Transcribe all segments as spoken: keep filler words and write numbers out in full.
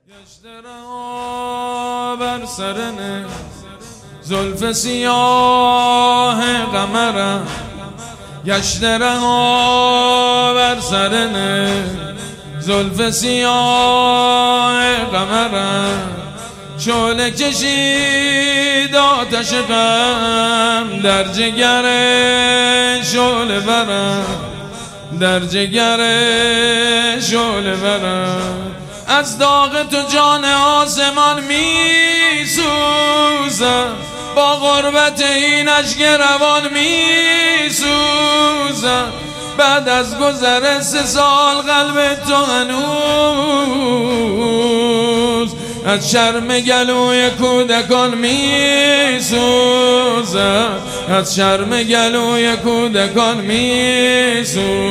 گشترها بر سرن زلف سیاه قمرم، گشترها بر سرن زلف سیاه قمرم، شعله کشید آتش غم در جگر شعله برم، در جگر شعله برم. از داغ تو جان آسمان می سوزم، با غربت این اشک روان می سوزم. بعد از گذر سه سال قلب تو هنوز از شرم گلوی کودکان می سوزم، از شرم گلوی کودکان می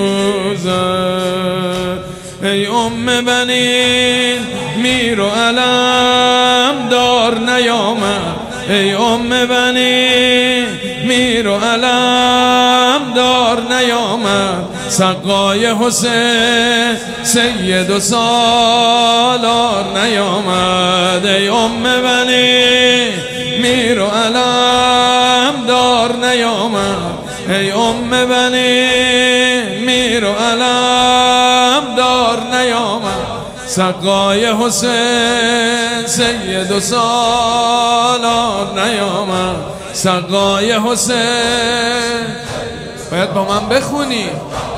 سوزم. ای ام بنین میر و علم دار نیامد، ای ام بنین میر و علم دار نیامد. سقای حسین سید و سالار نیامد، ای ام بنین میر و علم دار نیامد، ای ام بنین میر و علم دار نیامد. سقای حسین سید و سالار نیامد، سقای حسین. باید با من بخونی.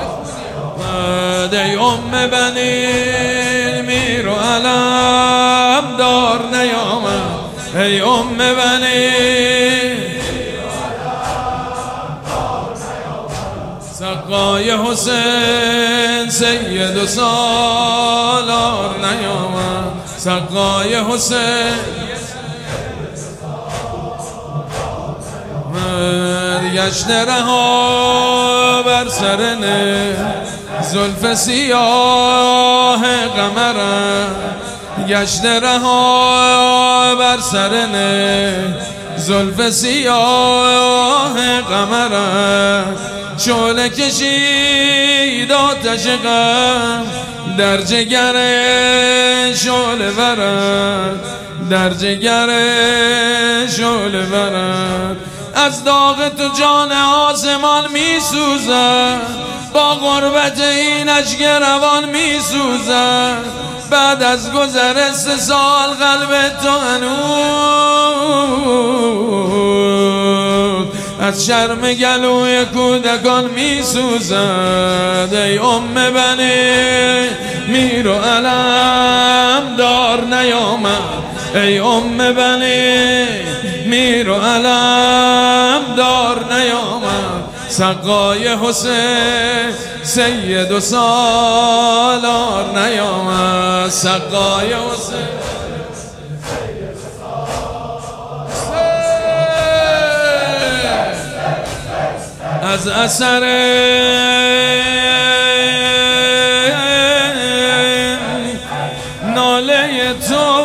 ای ام بنین میر و علم دار نیامد، ای ام بنین سقای حسین سید و سالار نیامد، سقای حسین. گشت رها بر سرن زلف سیاه قمرم، گشت رها بر سرن زلف سیاه قمرم، شعله کشید آتش غم در جگر شعله برم، در جگر شعله برم. از داغ تو جان آسمان می سوزم، با غربت این اشک روان می سوزم. بعد از گذر سه سال قلب تو هنوز از شرم گلوی کودکان می سوزد. ای ام بنین میر و علم دار نیامد، ای ام بنین میر و علم دار نیامد. سقای حسین سید و سالار نیامد، سقای حسین. از اثر ناله تو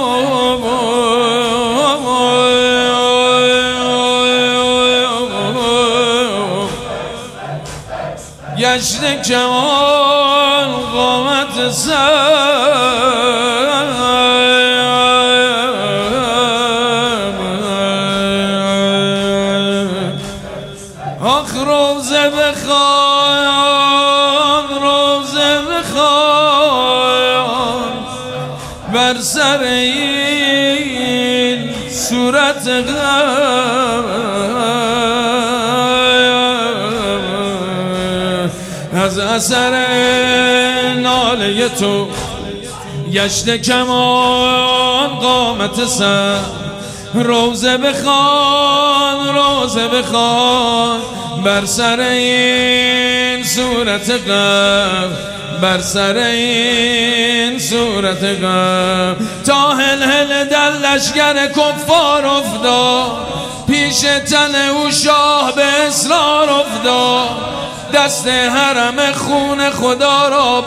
گشت کمال قامت سر، آخ روزه بخوان روزه بخوان بر سر این صورت غم. از اثر ناله تو گشت کمان قامت سر، روزه بخوان روزه بخوان بر سر این صورت غم، بر سر این صورت غم. تا هل هل در لشگر کفار افتاد، پیش تن او شاه به اصرار افتاد. دست حرم خون خدا را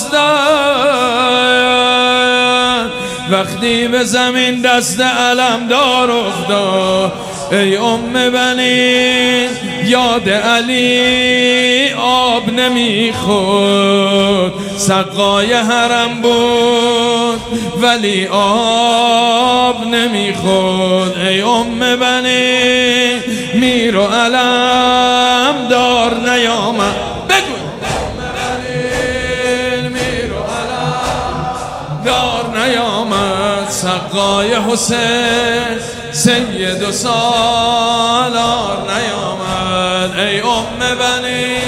بستن، وقتی به زمین دست علمدار افتاد. ای ام بنین یاد علی آب نمیخورد، سقای حرم بود ولی آب نمیخورد. ای ام بنی میر و علم دار نیامد. بگو میر و علم دار نیامد. سقای حسین سید و سالار نیامد. ای ام بنی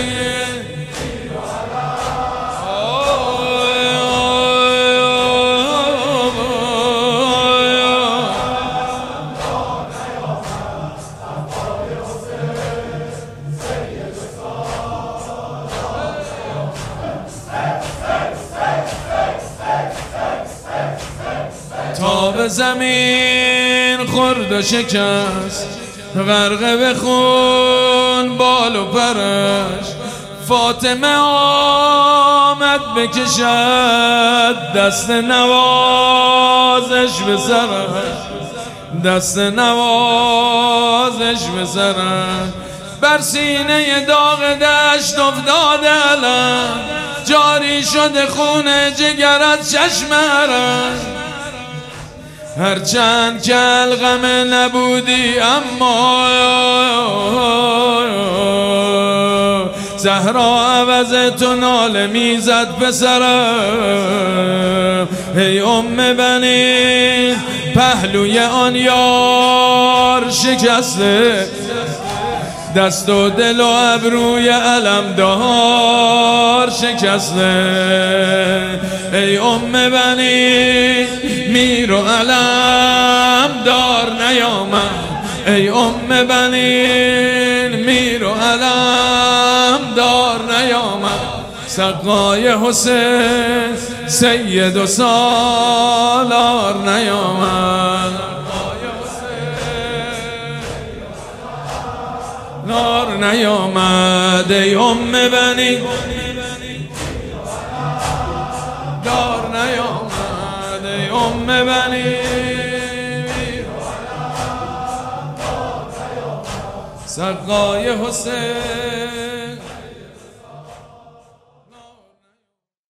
تا به زمین خورد و شکست، غرق به خون بال و پرش. فاطمه آمد بکشد دست نوازش به سرش، دست نوازش به سرش. بر سینه داغ دشت افتاد علم، جاری شده خون جگر از چشمش. هرچند که الغم نبودی اما زهرا عوض تو ناله میزد به سرم. ای ام بنی پهلوی آن یار شکسته، دست و دل و ابروی علمدار شکسته. ای ام بنی میر و علم دار نیامد. ای ام بنی میر و علم دار نیامد. سقای حسین سید و سالار نیامد. نار نیامد. ای ام بنی دار نیامد. ای ام بنی سقای حسین